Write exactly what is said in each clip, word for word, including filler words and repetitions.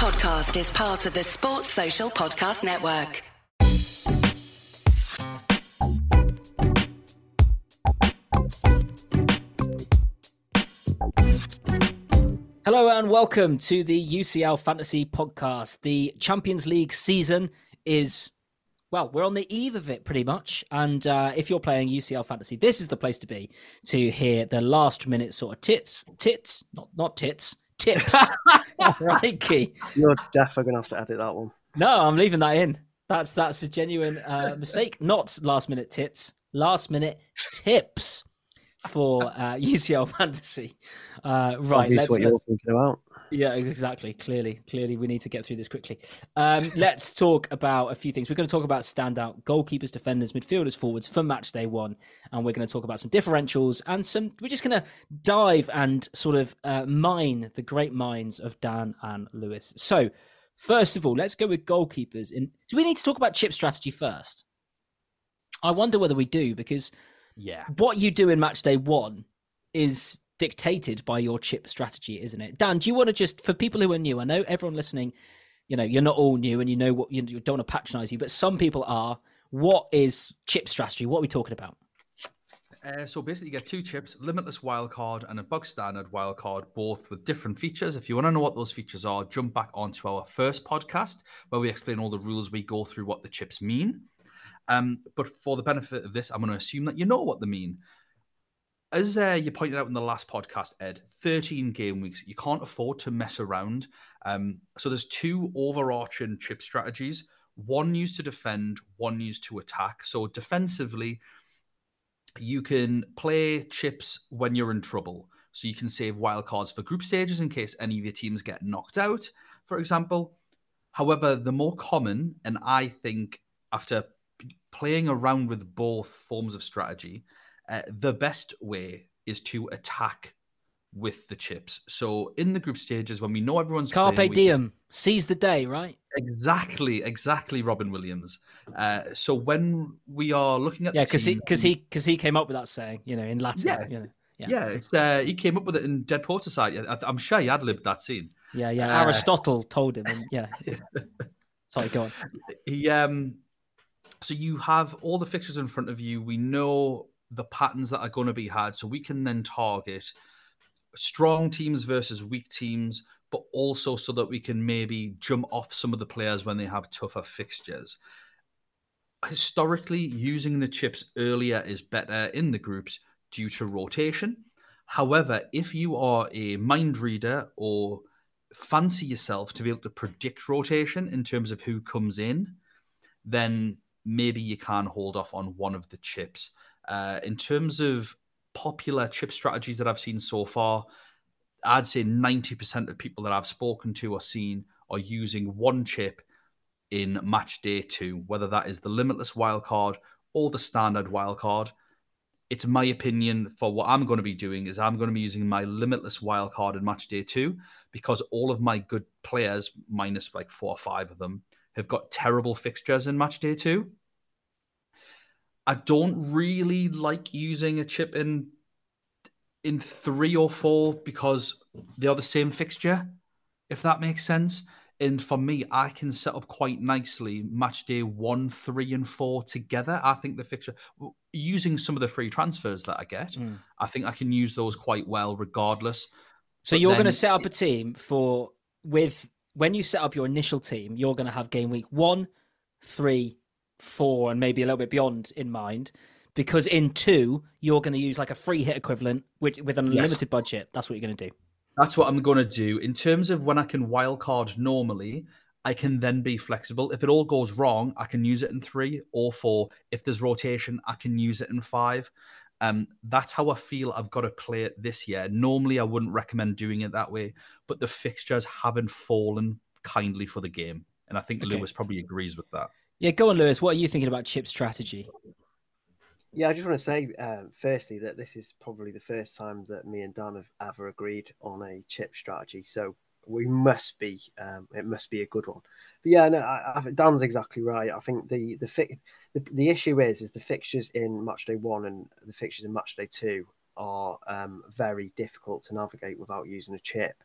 podcast is part of the Sports Social Podcast Network. Hello and welcome to the U C L Fantasy Podcast. The Champions League season is, well, we're on the eve of it pretty much. And uh, if you're playing U C L Fantasy, this is the place to be to hear the last minute sort of tits, tits, not not tits, tips. Right, Key? You're definitely going to have to edit that one. No, I'm leaving that in. That's, that's a genuine uh, mistake. Not last minute tits, last minute tips for uh, U C L Fantasy. Uh, right, Obvious let's, what you're let's thinking about. Yeah, exactly. Clearly, clearly, we need to get through this quickly. Um, let's talk about a few things. We're going to talk about standout goalkeepers, defenders, midfielders, forwards for match day one, and we're going to talk about some differentials and some. We're just going to dive and sort of uh, mine the great minds of Dan and Lewis. So, first of all, let's go with goalkeepers. In do we need to talk about chip strategy first? I wonder whether we do, because yeah, what you do in match day one is dictated by your chip strategy, isn't it? Dan, do you want to just, for people who are new, I know everyone listening, you know, you're not all new and you know what, you don't want to patronize you, but some people are. What is chip strategy? What are we talking about? Uh, so basically you get two chips, limitless wildcard and a bug standard wildcard, both with different features. If you want to know what those features are, jump back onto our first podcast where we explain all the rules, we go through what the chips mean. Um, but for the benefit of this, I'm going to assume that you know what they mean. As uh, you pointed out in the last podcast, Ed, thirteen game weeks, you can't afford to mess around. Um, so there's two overarching chip strategies, one used to defend, one used to attack. So defensively, you can play chips when you're in trouble. So you can save wildcards for group stages in case any of your teams get knocked out, for example. However, the more common, and I think after playing around with both forms of strategy, Uh, the best way is to attack with the chips. So in the group stages, when we know everyone's Carpe playing, diem, can... seize the day, right? Exactly, exactly, Robin Williams. Uh, so when we are looking at yeah, the because he team, because he because he came up with that saying, you know, in Latin. yeah, you know, yeah, yeah, it's, uh, he came up with it in Dead Poet Society. I, I'm sure he ad-libbed that scene. Yeah, yeah. Uh, Aristotle told him, and yeah. Sorry, go on. He um, so you have all the fixtures in front of you. We know the patterns that are going to be had, so we can then target strong teams versus weak teams, but also so that we can maybe jump off some of the players when they have tougher fixtures. Historically, using the chips earlier is better in the groups due to rotation. However, if you are a mind reader or fancy yourself to be able to predict rotation in terms of who comes in, then maybe you can hold off on one of the chips. Uh, in terms of popular chip strategies that I've seen so far, I'd say ninety percent of people that I've spoken to or seen are using one chip in match day two, whether that is the limitless wildcard or the standard wildcard. It's my opinion for what I'm going to be doing is I'm going to be using my limitless wildcard in match day two because all of my good players, minus like four or five of them, have got terrible fixtures in match day two. I don't really like using a chip in in three or four because they are the same fixture, if that makes sense. And for me, I can set up quite nicely match day one, three, and four together. I think the fixture, using some of the free transfers that I get, mm. I think I can use those quite well regardless. So but you're going to set up a team for, with, when you set up your initial team, you're going to have game week one, three, four, and maybe a little bit beyond in mind, because in two you're going to use like a free hit equivalent with with an unlimited yes. budget. That's what you're going to do. That's what I'm going to do. In terms of when I can wildcard normally, I can then be flexible. If it all goes wrong, I can use it in three or four. If there's rotation, I can use it in five. Um, that's how I feel I've got to play it this year. Normally, I wouldn't recommend doing it that way, but the fixtures haven't fallen kindly for the game, and I think okay. Lewis probably agrees with that. Yeah, go on, Lewis. What are you thinking about chip strategy? Yeah, I just want to say, uh, firstly, that this is probably the first time that me and Dan have ever agreed on a chip strategy. So we must be, um, it must be a good one. But yeah, no, I, I, Dan's exactly right. I think the the, fi- the the issue is, is the fixtures in match day one and the fixtures in match day two are um, very difficult to navigate without using a chip.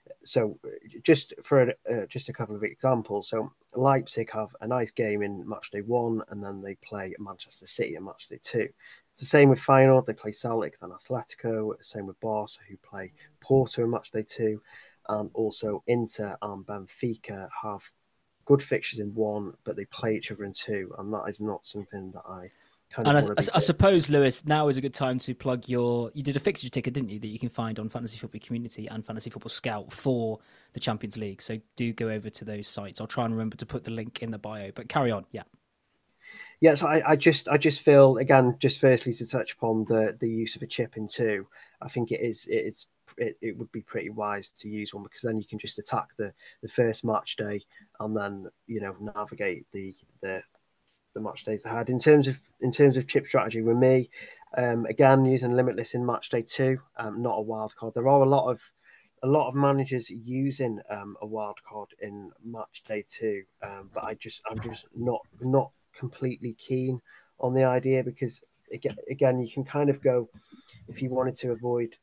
So just for uh, just a couple of examples, so Leipzig have a nice game in match day one, and then they play Manchester City in match day two. It's the same with Feyenoord. They play Celtic, then Atletico. Same with Barca, who play Porto in match day two, and also Inter and Benfica have good fixtures in one, but they play each other in two, and that is not something that I kind of And I, want to be. I, I suppose, Lewis, now is a good time to plug your. You did a fixture ticker, didn't you, that you can find on Fantasy Football Community and Fantasy Football Scout for the Champions League. So do go over to those sites. I'll try and remember to put the link in the bio. But carry on, yeah. Yeah, so I, I just I just feel, again, just firstly to touch upon the the use of a chip in two, I think it is it is it, it would be pretty wise to use one, because then you can just attack the the first match day and then, you know, navigate the the the match days ahead. In terms of in terms of chip strategy with me, um, again, using Limitless in match day two, um, not a wild card. There are a lot of a lot of managers using um, a wild card in match day two, um, but I just I'm just not not completely keen on the idea, because again, again you can kind of go, if you wanted to avoid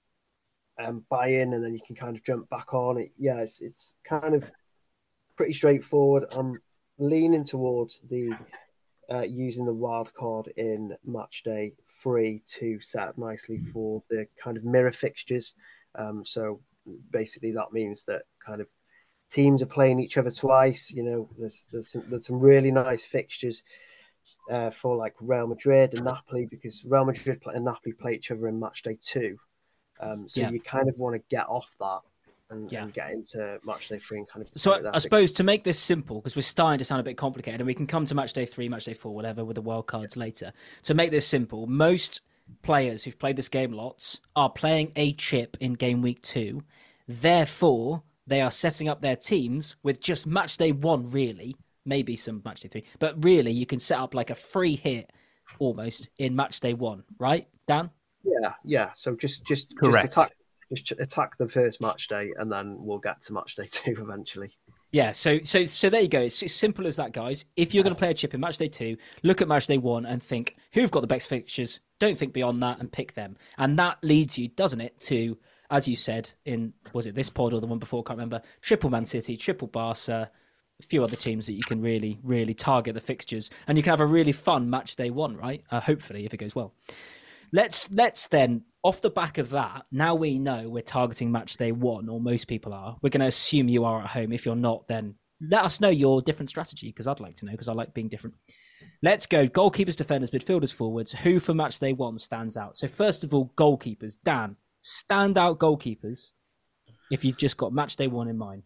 um, buy in and then you can kind of jump back on it. Yeah, it's, it's kind of pretty straightforward. I'm leaning towards the uh, using the wild card in match day three to set up nicely for the kind of mirror fixtures. Um, so basically that means that kind of teams are playing each other twice. You know, there's there's some, there's some really nice fixtures uh, for like Real Madrid and Napoli, because Real Madrid and Napoli play each other in match day two. Um, so Yeah. you kind of want to get off that and, Yeah. and get into match day three and kind of. So I, I suppose to make this simple, because we're starting to sound a bit complicated, and we can come to match day three, match day four, whatever, with the wild cards later. To make this simple, most players who've played this game lots are playing a chip in game week two. Therefore, they are setting up their teams with just match day one, really, maybe some match day three, but really you can set up like a free hit almost in match day one, right, Dan? Yeah, yeah. So just just Correct. just attack just attack the first match day, and then we'll get to match day two eventually. Yeah, so so so there you go. It's as simple as that, guys. If you're going to play a chip in match day two, look at match day one and think who've got the best fixtures. Don't think beyond that and pick them. And that leads you, doesn't it, to, as you said in, was it this pod or the one before? Can't remember. Triple Man City, triple Barca, a few other teams that you can really really target the fixtures, and you can have a really fun match day one, right? Uh, hopefully, if it goes well. Let's let's then, off the back of that, now we know we're targeting match day one, or most people are. We're going to assume you are at home. If you're not, then let us know your different strategy, because I'd like to know, because I like being different. Let's go. Goalkeepers, defenders, midfielders, forwards. Who for match day one stands out? So first of all, goalkeepers. Dan, standout goalkeepers, if you've just got match day one in mind.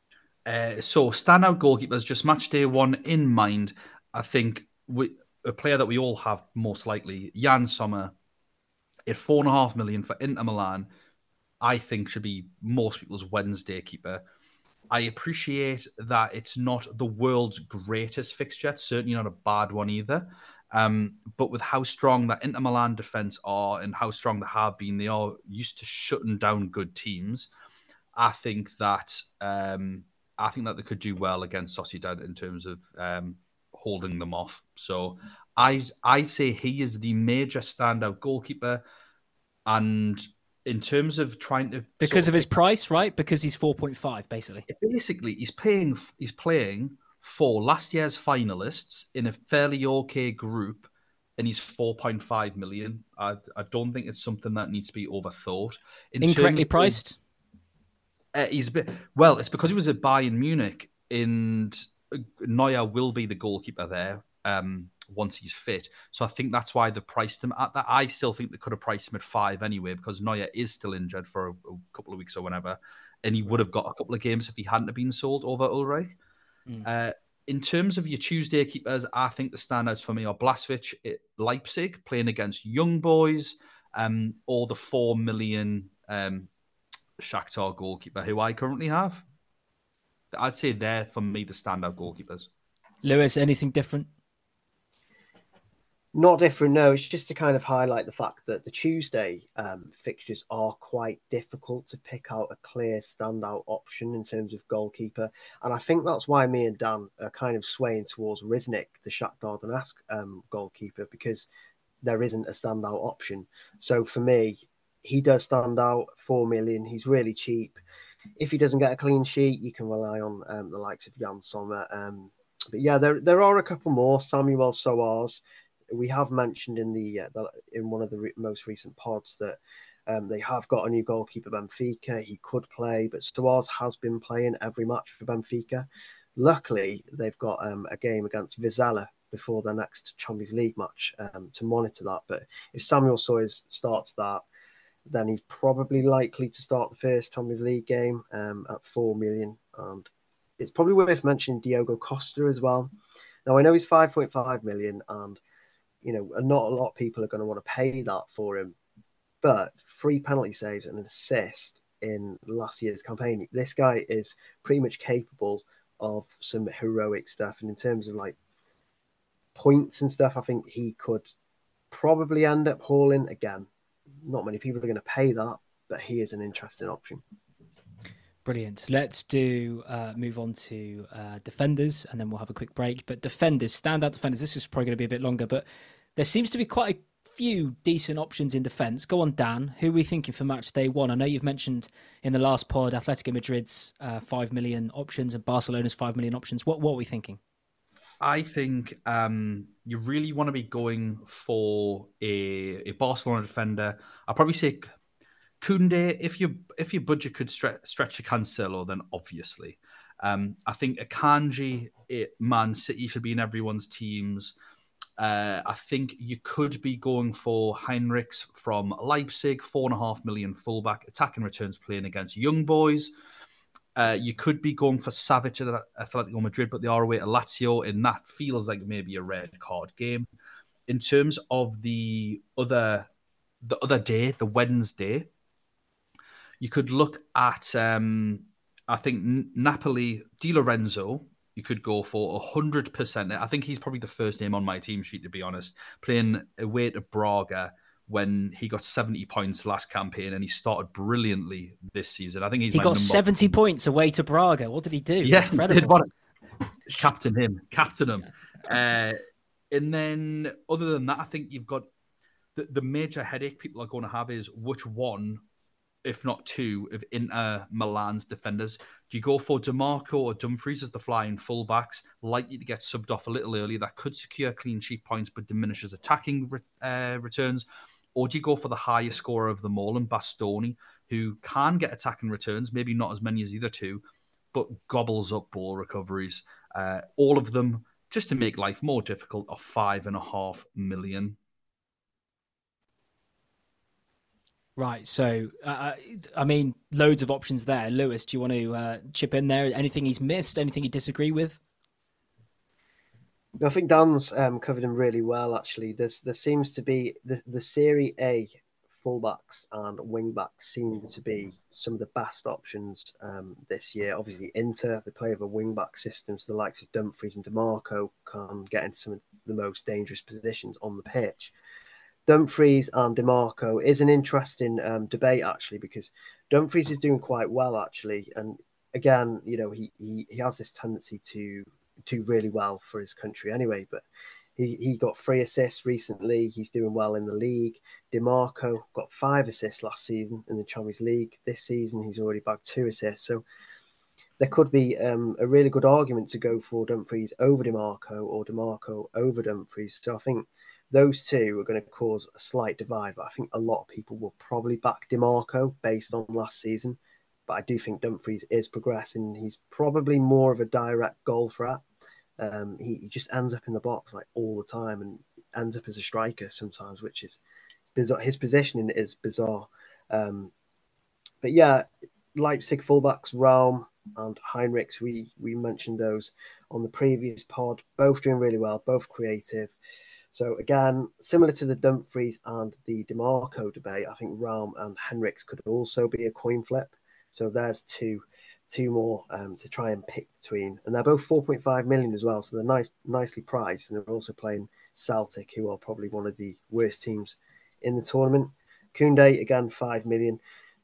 Uh, so standout goalkeepers, just match day one in mind. I think we, a player that we all have most likely, Jan Sommer, at four and a half million for Inter Milan, I think should be most people's Wednesday keeper. I appreciate that it's not the world's greatest fixture. It's certainly not a bad one either. Um, but with how strong that Inter Milan defence are and how strong they have been, they are used to shutting down good teams. I think that um, I think that they could do well against Sociedad in terms of um, holding them off. So I I say he is the major standout goalkeeper, and in terms of trying to Because sort of his price, right? Because he's four point five, basically. basically he's playing he's playing for last year's finalists in a fairly okay group, and he's four point five million. I I don't think it's something that needs to be overthought. In Incorrectly terms priced. Of, uh, he's a bit, well, it's because he was at Bayern Munich, and Neuer will be the goalkeeper there um, once he's fit. So I think that's why they priced him at that. I still think they could have priced him at five anyway, because Neuer is still injured for a, a couple of weeks or whenever, and he would have got a couple of games if he hadn't have been sold over Ulreich. Mm. Uh, in terms of your Tuesday keepers, I think the standouts for me are Blaswich at Leipzig, playing against young boys, um, or the four million um, Shakhtar goalkeeper, who I currently have. I'd say they're, for me, the standout goalkeepers. Lewis, anything different? Not different, no. It's just to kind of highlight the fact that the Tuesday um, fixtures are quite difficult to pick out a clear standout option in terms of goalkeeper. And I think that's why me and Dan are kind of swaying towards Riznik, the Shakhtar Donetsk um, goalkeeper, because there isn't a standout option. So for me, he does stand out, four million. He's really cheap. if he doesn't get a clean sheet, you can rely on um, the likes of Jan Sommer. Um, but yeah, there there are a couple more. Samuel Soares, we have mentioned in the, uh, the in one of the re- most recent pods that um, they have got a new goalkeeper, Benfica. He could play, but Soares has been playing every match for Benfica. Luckily, they've got um, a game against Vizela before their next Champions League match um, to monitor that. But if Samuel Soares starts that, then he's probably likely to start the first Champions League game um, at four million. And it's probably worth mentioning Diogo Costa as well. Now, I know he's five point five million, and you know, not a lot of people are going to want to pay that for him. But three penalty saves and an assist in last year's campaign, this guy is pretty much capable of some heroic stuff. And in terms of like points and stuff, I think he could probably end up hauling again. Not many people are going to pay that, but he is an interesting option. Brilliant. Let's do uh, move on to uh, defenders, and then we'll have a quick break. But defenders, standout defenders. This is probably going to be a bit longer, but there seems to be quite a few decent options in defence. Go on, Dan. Who are we thinking for match day one? I know you've mentioned in the last pod Atletico Madrid's uh, five million options and Barcelona's five million options. What what are we thinking? I think um, you really want to be going for a, a Barcelona defender. I'll probably say Koundé. If you if your budget could stre- stretch to Cancelo, then obviously. Um, I think Akanji, it, Man City should be in everyone's teams. Uh, I think you could be going for Heinrichs from Leipzig, four and a half million fullback, attacking returns playing against young boys. Uh, you could be going for Savic at Atletico Madrid, but they are away to Lazio, and that feels like maybe a red card game. In terms of the other, the other day, the Wednesday, you could look at, um, I think, Napoli, Di Lorenzo. You could go for one hundred percent. I think he's probably the first name on my team sheet, to be honest. Playing away to Braga when he got seventy points last campaign, and he started brilliantly this season. I think he's he my got number seventy one. points away to Braga. What did he do? Yes, Incredible. he did. What a... Captain him, captain him. Uh, and then other than that, I think you've got the, the major headache people are going to have is which one, if not two, of Inter Milan's defenders. Do you go for DeMarco or Dumfries as the flying fullbacks, likely to get subbed off a little early? That could secure clean sheet points but diminishes attacking uh, returns. Or do you go for the highest scorer of them all, and Bastoni, who can get attacking returns, maybe not as many as the other two, but gobbles up ball recoveries? Uh, all of them, just to make life more difficult, are five and a half million. Right, so, uh, I mean, loads of options there. Lewis, do you want to uh, chip in there? Anything he's missed? Anything you disagree with? I think Dan's um, covered him really well, actually. There's, there seems to be the, the Serie A fullbacks and wingbacks seem to be some of the best options um, this year. Obviously, Inter, they play with a wingback system, so the likes of Dumfries and DeMarco can get into some of the most dangerous positions on the pitch. Dumfries and DeMarco is an interesting um, debate, actually, because Dumfries is doing quite well, actually. And again, you know, he, he, he has this tendency to do really well for his country anyway, but he, he got three assists recently. He's doing well in the league. DeMarco got five assists last season in the Champions League. This season, he's already bagged two assists. So there could be um, a really good argument to go for Dumfries over DeMarco or DeMarco over Dumfries. So I think those two are going to cause a slight divide, but I think a lot of people will probably back DeMarco based on last season. But I do think Dumfries is progressing. He's probably more of a direct goal threat. Um, he, he just ends up in the box like all the time and ends up as a striker sometimes, which is bizarre. His positioning is bizarre. Um, but yeah, Leipzig fullbacks, Raum and Heinrichs, we, we mentioned those on the previous pod, both doing really well, both creative. So again, similar to the Dumfries and the DeMarco debate, I think Raum and Heinrichs could also be a coin flip. So there's two two more um, to try and pick between. And they're both four point five million as well. So they're nice, nicely priced. And they're also playing Celtic, who are probably one of the worst teams in the tournament. Koundé, again, five million.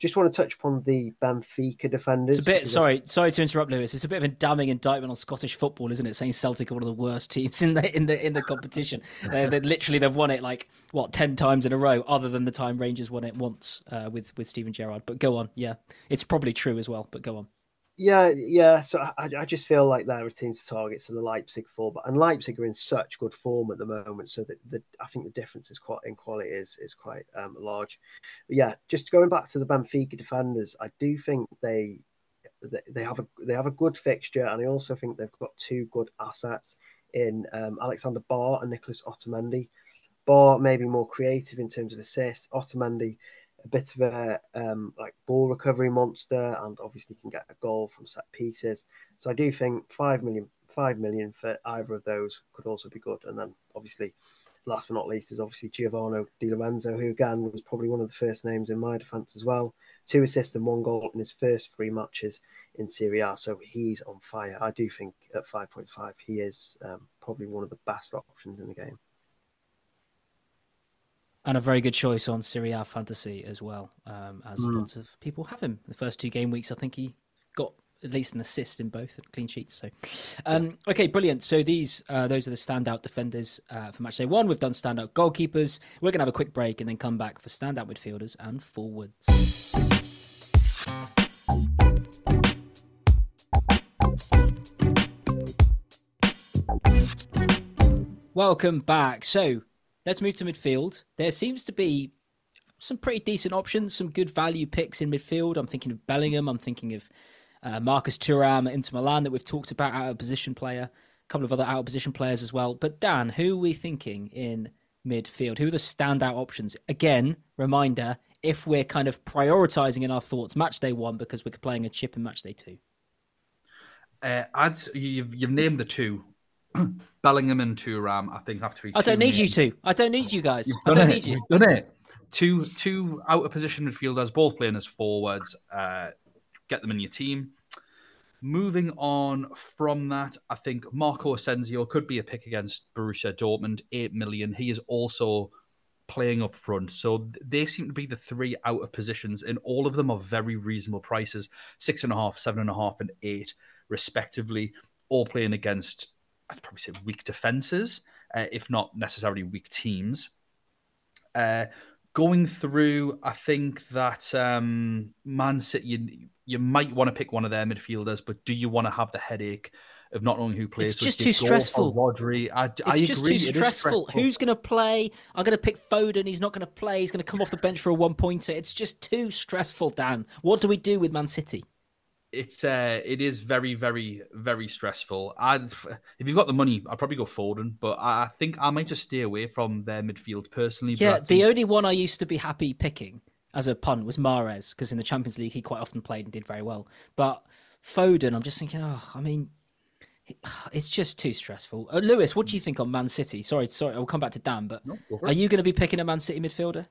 just want to touch upon the Benfica defenders. It's a bit sorry, sorry to interrupt, Lewis. It's a bit of a damning indictment on Scottish football, isn't it? Saying Celtic are one of the worst teams in the in the in the competition. they they literally they've won it like what ten times in a row, other than the time Rangers won it once uh, with with Steven Gerrard. But go on, yeah, it's probably true as well. But go on. Yeah, yeah. So I, I just feel like they're a team to target. So the Leipzig fullback, and Leipzig are in such good form at the moment. So that the I think the difference is quite in quality is is quite um, large. But yeah, just going back to the Benfica defenders, I do think they they have a they have a good fixture, and I also think they've got two good assets in um, Alexander Barr and Nicholas Otamendi. Barr maybe more creative in terms of assists. Otamendi, a bit of a um, like ball recovery monster, and obviously can get a goal from set pieces. So I do think five million, five million for either of those could also be good. And then obviously, last but not least, is obviously Giovanni Di Lorenzo, who again was probably one of the first names in my defence as well. Two assists and one goal in his first three matches in Serie A. So he's on fire. I do think at five point five, he is um, probably one of the best options in the game. And a very good choice on Serie A fantasy as well, um, as mm. lots of people have him. The first two game weeks, I think he got at least an assist in both, clean sheets. So, um, okay, brilliant. So these, uh, those are the standout defenders uh, for match day one. We've done standout goalkeepers. We're going to have a quick break and then come back for standout midfielders and forwards. Welcome back. So, let's move to midfield. There seems to be some pretty decent options, some good value picks in midfield. I'm thinking of Bellingham. I'm thinking of uh, Marcus Thuram at Inter Milan that we've talked about, out of position player. A couple of other out of position players as well. But Dan, who are we thinking in midfield? Who are the standout options? Again, reminder, if we're kind of prioritising in our thoughts match day one because we're playing a chip in match day two. Uh, I'd, you've, you've named the two. Bellingham and Thuram, I think, have to be. I don't need names. you two. I don't need you guys. You've I don't it. need you. You've done it. Two two out of position midfielders, both playing as forwards. Uh, get them in your team. Moving on from that, I think Marco Asensio could be a pick against Borussia Dortmund. Eight million. He is also playing up front, so they seem to be the three out of positions, and all of them are very reasonable prices: six and a half, seven and a half, and eight, respectively. All playing against, I'd probably say, weak defences, uh, if not necessarily weak teams. Uh, going through, I think that um, Man City, you, you might want to pick one of their midfielders, but do you want to have the headache of not knowing who plays? It's just too stressful. Rodri, I, it's I just agree. too stressful. stressful. Who's going to play? I'm going to pick Foden. He's not going to play. He's going to come off the bench for a one-pointer. It's just too stressful, Dan. What do we do with Man City? It's uh, it is very, very, very stressful. I'd, if you've got the money, I'd probably go Foden, but I think I might just stay away from their midfield personally. Yeah, think... the only one I used to be happy picking as a punt was Mahrez, because in the Champions League he quite often played and did very well. But Foden, I'm just thinking, oh, I mean, it's just too stressful. Uh, Lewis, what do you think on Man City? Sorry, sorry, I'll come back to Dan, but no, are you going to be picking a Man City midfielder?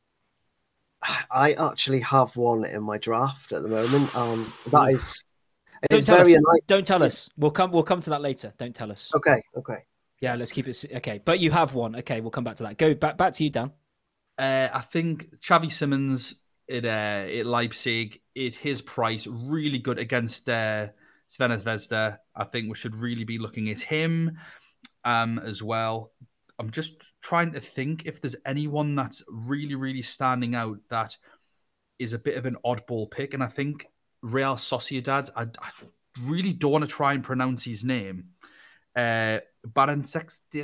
I actually have one in my draft at the moment. Um, that is, don't tell us. Unlike... Don't tell us. We'll come. We'll come to that later. Don't tell us. Okay. Okay. Yeah, let's keep it. Okay, but you have one. Okay, we'll come back to that. Go back. Back to you, Dan. Uh, I think Xavi Simons at uh, at Leipzig. At his price, really good against uh, Sven Zvezda. I think we should really be looking at him um, as well. I'm just trying to think if there's anyone that's really, really standing out that is a bit of an oddball pick. And I think Real Sociedad, I, I really don't want to try and pronounce his name. Uh, Baranexia.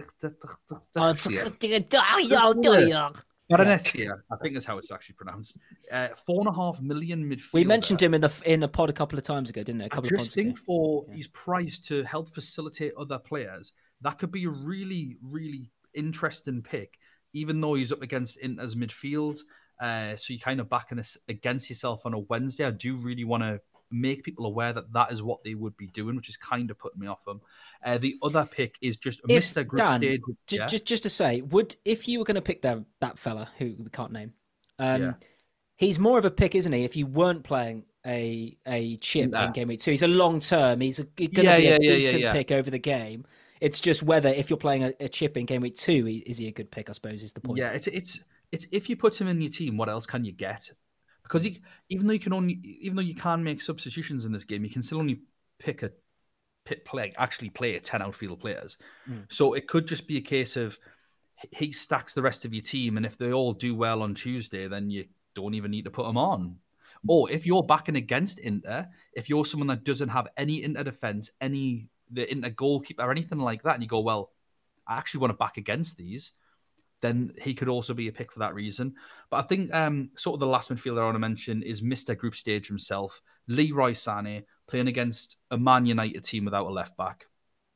Baranexia, I think that's how it's actually pronounced. Uh, four and a half million midfielder. We mentioned him in the in a pod a couple of times ago, didn't it? A couple I just of think ago. for yeah. his price to help facilitate other players, that could be a really, really interesting pick, even though he's up against Inter's midfield. Uh, so you kind of backing us against yourself on a Wednesday. I do really want to make people aware that that is what they would be doing, which is kind of putting me off them. Uh, the other pick is just if, Mister Group Dan, Stage. J- yeah? j- just to say, would if you were going to pick that that fella who we can't name, um, yeah. he's more of a pick, isn't he? If you weren't playing a a chip nah. in game week two, he's a long term. He's going to yeah, be yeah, a yeah, decent yeah, yeah. pick over the game. It's just whether if you're playing a, a chip in game week two, is he a good pick? I suppose is the point. Yeah, it's it's it's if you put him in your team, what else can you get? because he, even though you can only, even though you can make substitutions in this game, you can still only pick a pit play, actually play ten outfield players. Mm. So it could just be a case of he stacks the rest of your team, and if they all do well on Tuesday, then you don't even need to put them on. Or if you're backing against Inter, if you're someone that doesn't have any Inter defense, any the Inter goalkeeper or anything like that, and you go, well, I actually want to back against these, then he could also be a pick for that reason. But I think um, sort of the last midfielder I want to mention is Mister Group Stage himself, Leroy Sané, playing against a Man United team without a left back.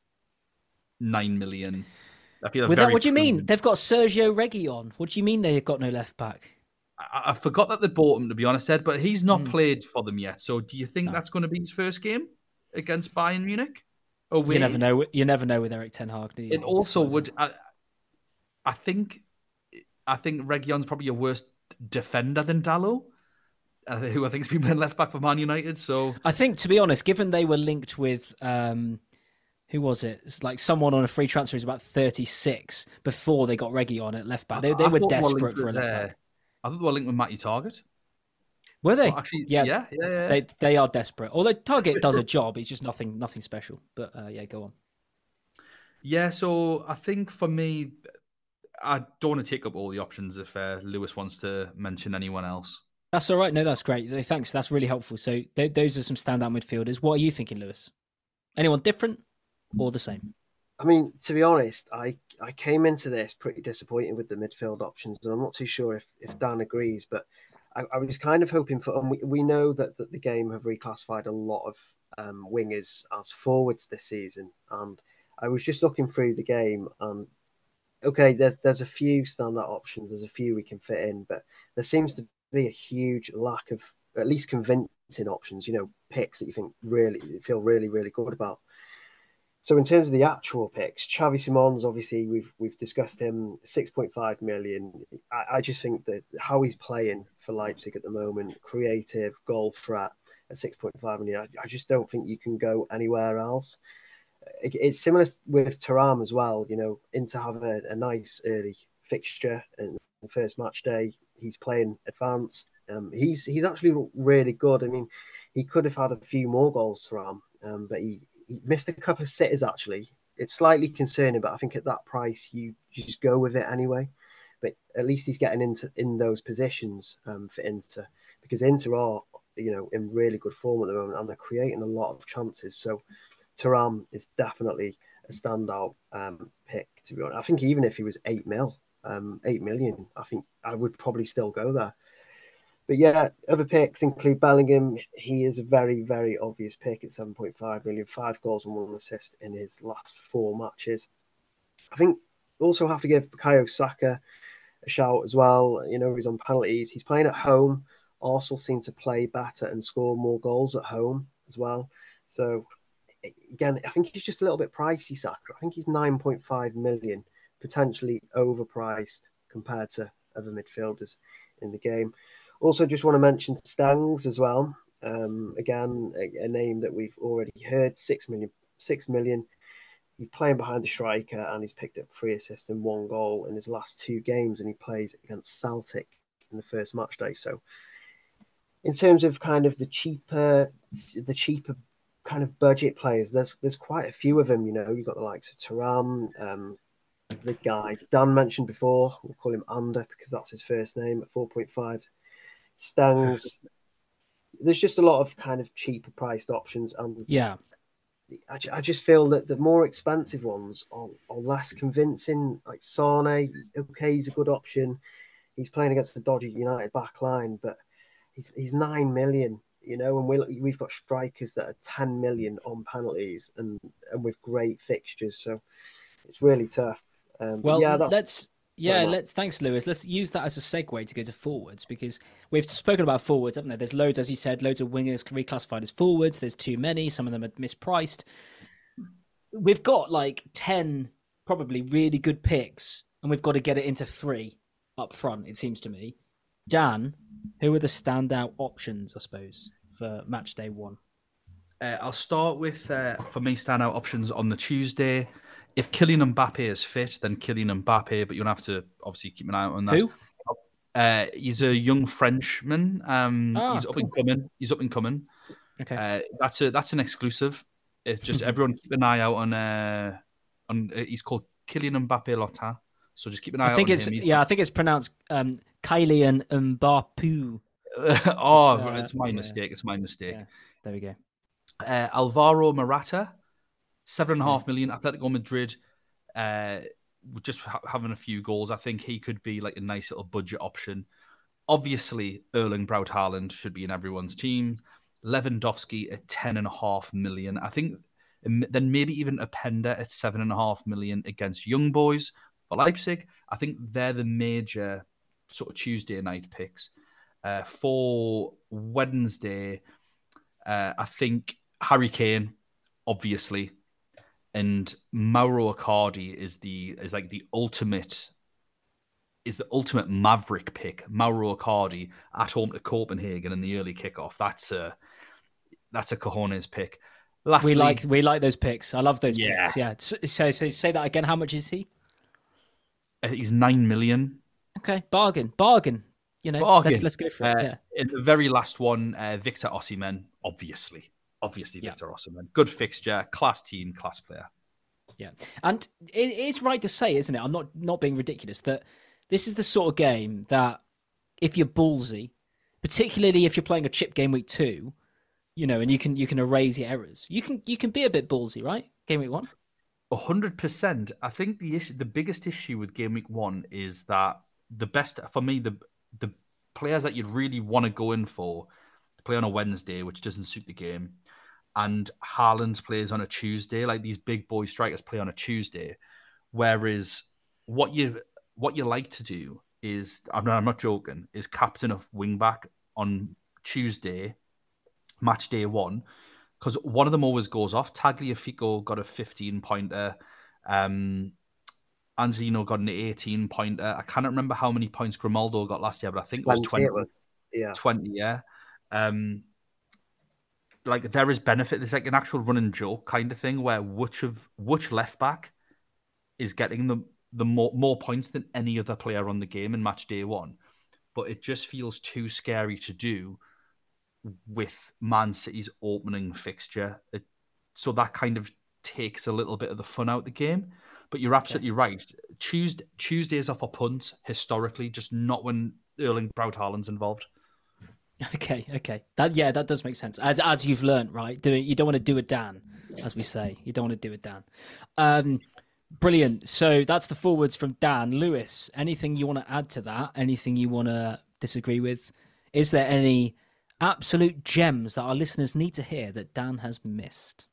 Nine million. I feel With that, very what do you mean? premium. They've got Sergio Reguilon. What do you mean they've got no left back? I, I forgot that they bought him, to be honest, Ed, but he's not Mm. played for them yet. So do you think No. that's going to be his first game against Bayern Munich? Away? You never know. You never know with Eric Ten Hag, do you? It also would. I, I think. I think Reguilon's probably a worse defender than Dalot, uh, who I think has been playing left back for Man United. So I think, to be honest, given they were linked with um, who was it? It's like someone on a free transfer is about thirty-six before they got Reguilon at left back. They, they I were thought they were desperate linked for a with, left uh, back. I thought they were linked with Matty Target. Were they? But actually, yeah, yeah, yeah, yeah. They they are desperate. Although Target does a job, he's just nothing nothing special. But uh, yeah, go on. Yeah, so I think for me, I don't want to take up all the options if uh, Lewis wants to mention anyone else. That's all right. No, that's great. Thanks. That's really helpful. So th- those are some standout midfielders. What are you thinking, Lewis? Anyone different or the same? I mean, to be honest, I, I came into this pretty disappointed with the midfield options, and I'm not too sure if, if Dan agrees, but I, I was kind of hoping for, and we, we know that, that the game have reclassified a lot of um, wingers as forwards this season, and I was just looking through the game, and okay, there's there's a few standout options, there's a few we can fit in, but there seems to be a huge lack of at least convincing options, you know, picks that you think really feel really, really good about. So in terms of the actual picks, Xavi Simons, obviously we've we've discussed him, six point five million. I, I just think that how he's playing for Leipzig at the moment, creative, goal threat at six point five million, I, I just don't think you can go anywhere else. It, it's similar with Thuram as well, you know, Inter have a, a nice early fixture in the first match day. He's playing advanced. Um, he's he's actually really good. I mean, he could have had a few more goals, Thuram, um, but he He missed a couple of sitters, actually. It's slightly concerning, but I think at that price, you, you just go with it anyway. But at least he's getting into in those positions um, for Inter, because Inter are, you know, in really good form at the moment, and they're creating a lot of chances. So Thuram is definitely a standout um, pick, to be honest. I think even if he was eight mil, um, eight million, I think I would probably still go there. But yeah, other picks include Bellingham. He is a very, very obvious pick at seven point five million, five goals and one assist in his last four matches. I think also have to give Bukayo Saka a shout as well. You know, he's on penalties. He's playing at home. Arsenal seem to play better and score more goals at home as well. So again, I think he's just a little bit pricey, Saka. I think he's nine point five million, potentially overpriced compared to other midfielders in the game. Also, just want to mention Stangs as well. Um, again, a, a name that we've already heard, six million. Six million. He's playing behind the striker, and he's picked up three assists and one goal in his last two games, and he plays against Celtic in the first match day. So, in terms of kind of the cheaper, the cheaper kind of budget players, there's there's quite a few of them. You know, you've got the likes of Thuram, um, the guy Dan mentioned before. We'll call him Ander because that's his first name at four point five. Stangs. There's just a lot of kind of cheaper priced options, and yeah, I, I just feel that the more expensive ones are, are less convincing. Like Sane, okay, he's a good option. He's playing against the dodgy United back line, but he's he's nine million, you know, and we we've got strikers that are ten million on penalties and and with great fixtures, so it's really tough. Um, well, yeah, that's, let's. Yeah, let's. Thanks, Lewis. Let's use that as a segue to go to forwards, because we've spoken about forwards, haven't there? There's loads, as you said, loads of wingers reclassified as forwards. There's too many. Some of them are mispriced. We've got like ten probably really good picks, and we've got to get it into three up front, it seems to me. Dan, who are the standout options, I suppose, for match day one? Uh, I'll start with, uh, for me, standout options on the Tuesday. If Kylian Mbappe is fit, then Kylian Mbappe, but you'll have to obviously keep an eye out on that. Who? Uh, he's a young Frenchman. Um, Ah, he's up cool. and coming. He's up and coming. Okay. Uh, that's a that's an exclusive. It's just everyone keep an eye out on. Uh, on uh, he's called Kylian Mbappe Lotin. So just keep an eye I out think on it's him. He's yeah, I think it's pronounced um, Kylian Mbappé. oh, uh, it's my yeah. mistake. It's my mistake. Yeah, there we go. Uh, Alvaro Morata, seven and a half Okay. million. Atletico Madrid, uh, just ha- having a few goals. I think he could be like a nice little budget option. Obviously, Erling Braut Haaland should be in everyone's team. Lewandowski at ten and a half million. I think then maybe even Openda at seven and a half million against Young Boys for Leipzig. I think they're the major sort of Tuesday night picks. Uh, for Wednesday, uh, I think Harry Kane, obviously, and Mauro Icardi is the is like the ultimate is the ultimate maverick pick. Mauro Icardi at home to Copenhagen in the early kickoff. That's a that's a cojones pick. Lastly, We like we like those picks. I love those Yeah. picks. Yeah. So, so so say that again. How much is he? he's nine million. Okay, bargain, bargain. You know, Bargain. let's let's go for it. Uh, Yeah. In the very last one, uh, Victor Osimhen, obviously, obviously Yeah. Victor Osimhen, good fixture, class team, class player. Yeah, and it is right to say, isn't it? I'm not not being ridiculous that this is the sort of game that if you're ballsy, particularly if you're playing a chip game week two, you know, and you can you can erase your errors. You can you can be a bit ballsy, right? Game week one. A hundred percent. I think the issue, the biggest issue with game week one is that the best for me, the the players that you'd really want to go in for play on a Wednesday, which doesn't suit the game, and Haaland plays on a Tuesday. Like these big boy strikers play on a Tuesday, whereas what you what you like to do is, I'm not, I'm not joking, is captain of wing back on Tuesday, match day one, because one of them always goes off. Tagliafico got a fifteen pointer. Um, Angelino got an eighteen pointer. I cannot remember how many points Grimaldo got last year, but I think it was twenty. It was, yeah. twenty, yeah. Um, like there is benefit. There's like an actual running joke kind of thing where which of which left back is getting the the more more points than any other player on the game in match day one. But it just feels too scary to do with Man City's opening fixture. It, so that kind of takes a little bit of the fun out of the game. But you're absolutely okay. right. Tuesday, Tuesdays are for punts, historically, just not when Erling Braut Haaland's involved. Okay, okay. That yeah, that does make sense. As as you've learned, right? Doing you don't want to do it, Dan, as we say. You don't want to do it, Dan. Um, brilliant. So that's the forwards from Dan. Lewis, anything you want to add to that? Anything you want to disagree with? Is there any absolute gems that our listeners need to hear that Dan has missed?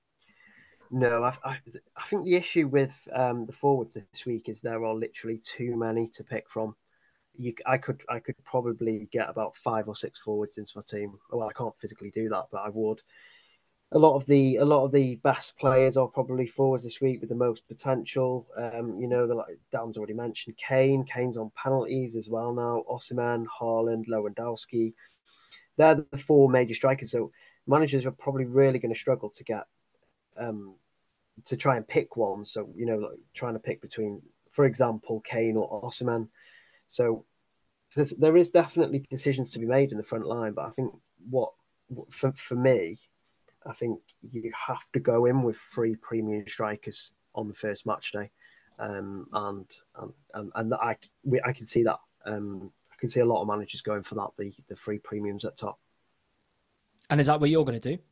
No, I, I, I think the issue with um, the forwards this week is there are literally too many to pick from. You, I could I could probably get about five or six forwards into my team. Well, I can't physically do that, but I would. A lot of the a lot of the best players are probably forwards this week with the most potential. Um, you know, the like Dan's already mentioned Kane. Kane's on penalties as well now. Osimhen, Haaland, Lewandowski. They're the four major strikers. So managers are probably really going to struggle to get um, to try and pick one. So you know, like trying to pick between, for example, Kane or Osimhen. So there is definitely decisions to be made in the front line, but I think what for for me, I think you have to go in with three premium strikers on the first match day, um, and and and, and I we, I can see that. Um, I can see a lot of managers going for that. The the three premiums up top. And is that what you're going to do?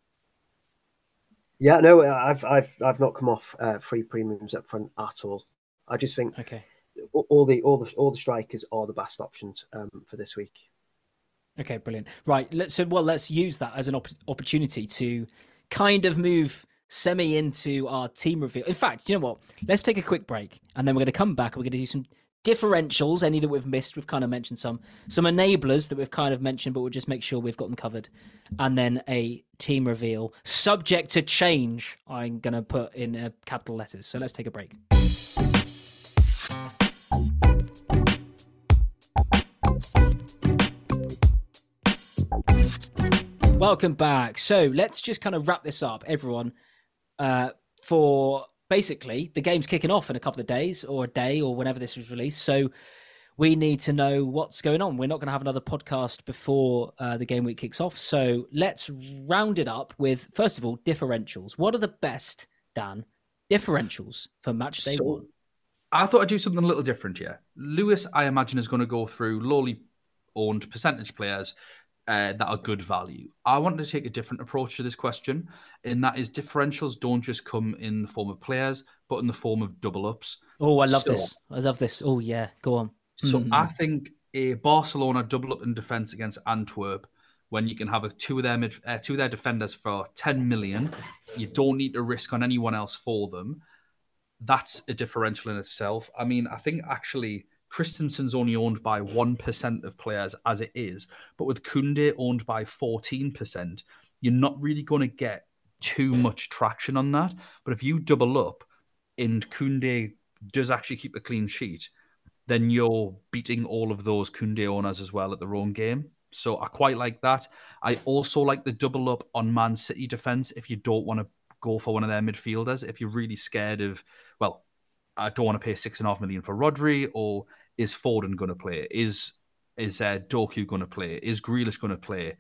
Yeah, no, I've I've I've not come off uh, three premiums up front at all. I just think okay. all the all the all the strikers are the best options um, for this week. Okay, brilliant. Right, let's so well let's use that as an op- opportunity to kind of move semi into our team reveal. In fact, you know what? Let's take a quick break, and then we're going to come back and we're going to do some differentials, any that we've missed. We've kind of mentioned some some enablers that we've kind of mentioned, but we'll just make sure we've got them covered, and then a team reveal subject to change. I'm going to put in uh, capital letters. So let's take a break. Welcome back. So let's just kind of wrap this up, everyone, uh, for basically the game's kicking off in a couple of days or a day or whenever this was released. So we need to know what's going on. We're not going to have another podcast before uh, the game week kicks off. So let's round it up with, first of all, differentials. What are the best, Dan, differentials for match day So, one? I thought I'd do something a little different here. Lewis, I imagine, is going to go through lowly owned percentage players uh, that are good value. I wanted to take a different approach to this question, and that is differentials don't just come in the form of players, but in the form of double ups. Oh, I love So- this. I love this. Oh, yeah. Go on. So Hmm. I think a Barcelona double up in defence against Antwerp, when you can have a two of their mid, uh, two of their defenders for ten million, you don't need to risk on anyone else for them. That's a differential in itself. I mean, I think actually Christensen's only owned by one percent of players as it is, but with Koundé owned by fourteen percent, you're not really going to get too much traction on that. But if you double up and Koundé does actually keep a clean sheet, then you're beating all of those Koundé owners as well at their own game. So I quite like that. I also like the double up on Man City defence if you don't want to go for one of their midfielders. If you're really scared of, well, I don't want to pay six and a half million for Rodri, or is Foden going to play? Is is uh, Doku going to play? Is Grealish going to play?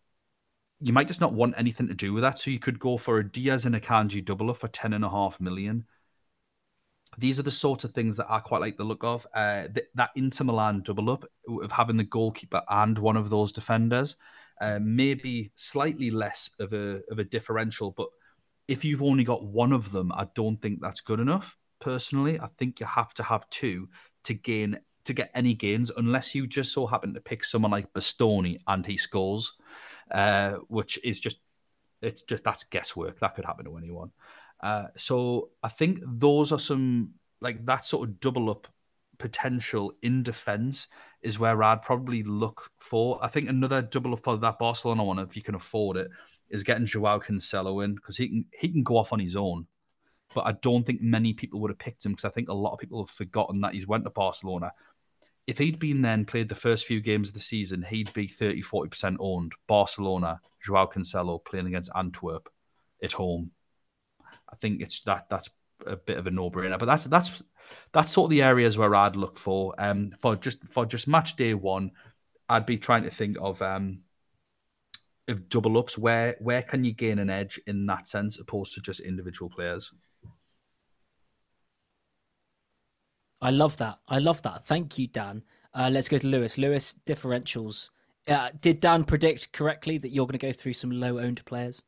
You might just not want anything to do with that. So you could go for a Diaz and a Kanji double up for ten and a half million. These are the sort of things that I quite like the look of. Uh, th- that Inter Milan double up of having the goalkeeper and one of those defenders, uh, maybe slightly less of a of a differential. But if you've only got one of them, I don't think that's good enough. Personally, I think you have to have two to gain to get any gains, unless you just so happen to pick someone like Bastoni and he scores, uh, which is just it's just that's guesswork. That could happen to anyone. Uh, so I think those are some, like that sort of double up potential in defence is where I'd probably look for. I think another double up for that Barcelona one, if you can afford it, is getting Joao Cancelo in, because he can he can go off on his own. But I don't think many people would have picked him, because I think a lot of people have forgotten that he's went to Barcelona. If he'd been there and played the first few games of the season, he'd be thirty, forty percent owned. Barcelona, Joao Cancelo playing against Antwerp at home. I think it's that that's a bit of a no-brainer. But that's that's that's sort of the areas where I'd look for. Um, for just for just match day one, I'd be trying to think of um of double ups. Where where can you gain an edge in that sense, opposed to just individual players? I love that. I love that. Thank you, Dan. Uh, let's go to Lewis. Lewis, differentials. Uh, did Dan predict correctly that you're going to go through some low-owned players?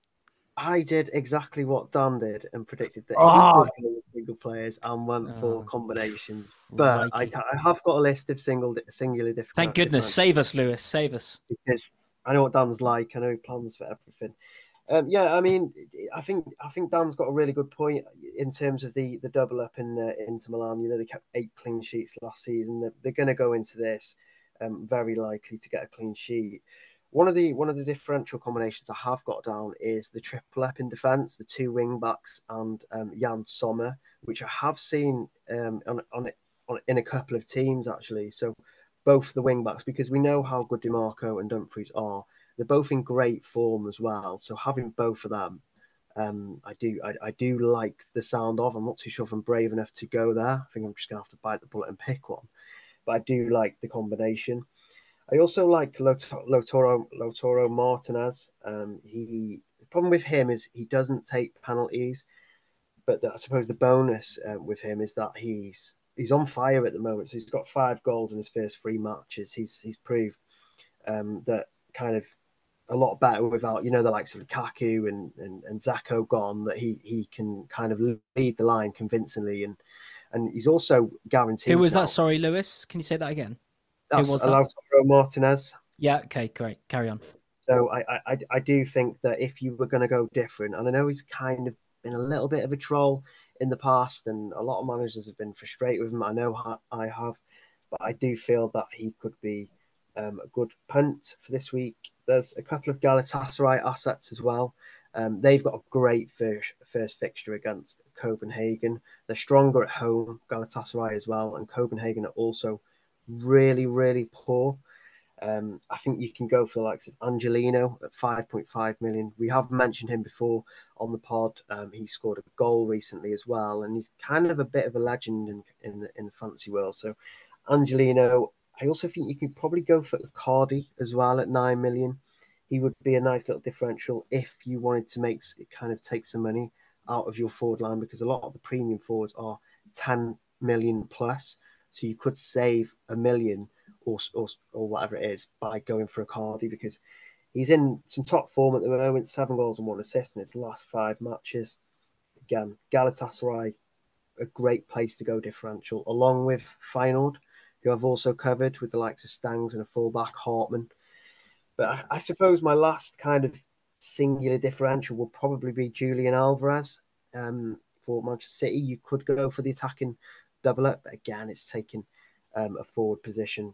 I did exactly what Dan did and predicted that Oh. he would go with single players and went Oh, for combinations. But I, crikey. I have got a list of single, singular different. Thank goodness. different- Save us, Lewis. Save us. because I know what Dan's like. I know he plans for everything. Um, yeah, I mean, I think I think Dan's got a really good point in terms of the the double up in the Inter Milan. You know, they kept eight clean sheets last season. They're, they're going to go into this um, very likely to get a clean sheet. One of the one of the differential combinations I have got down is the triple up in defence, the two wing backs and um, Jan Sommer, which I have seen um, on on, on in a couple of teams actually. So both the wing backs, because we know how good DiMarco and Dumfries are. They're both in great form as well. So having both of them, um, I do I, I do like the sound of. I'm not too sure if I'm brave enough to go there. I think I'm just going to have to bite the bullet and pick one. But I do like the combination. I also like Lautaro, Lautaro Martinez. Um, he the problem with him is he doesn't take penalties, but the, I suppose the bonus uh, with him is that he's he's on fire at the moment. So he's got five goals in his first three matches. He's he's proved um, that kind of a lot better without, you know, the likes of Lukaku and and, and Zacco gone, that he he can kind of lead the line convincingly, and and he's also guaranteed. Who was now. that? Sorry, Lewis. Can you say that again? That's Who was that? Lautaro Martinez. Yeah. Okay. Great. Carry on. So I, I I do think that if you were going to go different, and I know he's kind of been a little bit of a troll in the past, and a lot of managers have been frustrated with him. I know I have, but I do feel that he could be um, a good punt for this week. There's a couple of Galatasaray assets as well. Um, they've got a great first, first fixture against Copenhagen. They're stronger at home, Galatasaray as well, and Copenhagen are also really, really poor. Um, I think you can go for the likes of Angelino at five point five million. We have mentioned him before on the pod. Um, he scored a goal recently as well, and he's kind of a bit of a legend in in the, in the fantasy world. So Angelino. I also think you could probably go for Icardi as well at nine million. He would be a nice little differential if you wanted to make kind of take some money out of your forward line, because a lot of the premium forwards are ten million plus. So you could save a million or, or, or whatever it is by going for Icardi, because he's in some top form at the moment, seven goals and one assist in his last five matches. Again, Galatasaray, a great place to go differential, along with Feyenoord, who I've also covered with the likes of Stangs and a fullback, Hartman. But I, I suppose my last kind of singular differential will probably be Julian Alvarez um, for Manchester City. You could go for the attacking double up, but again, it's taking um, a forward position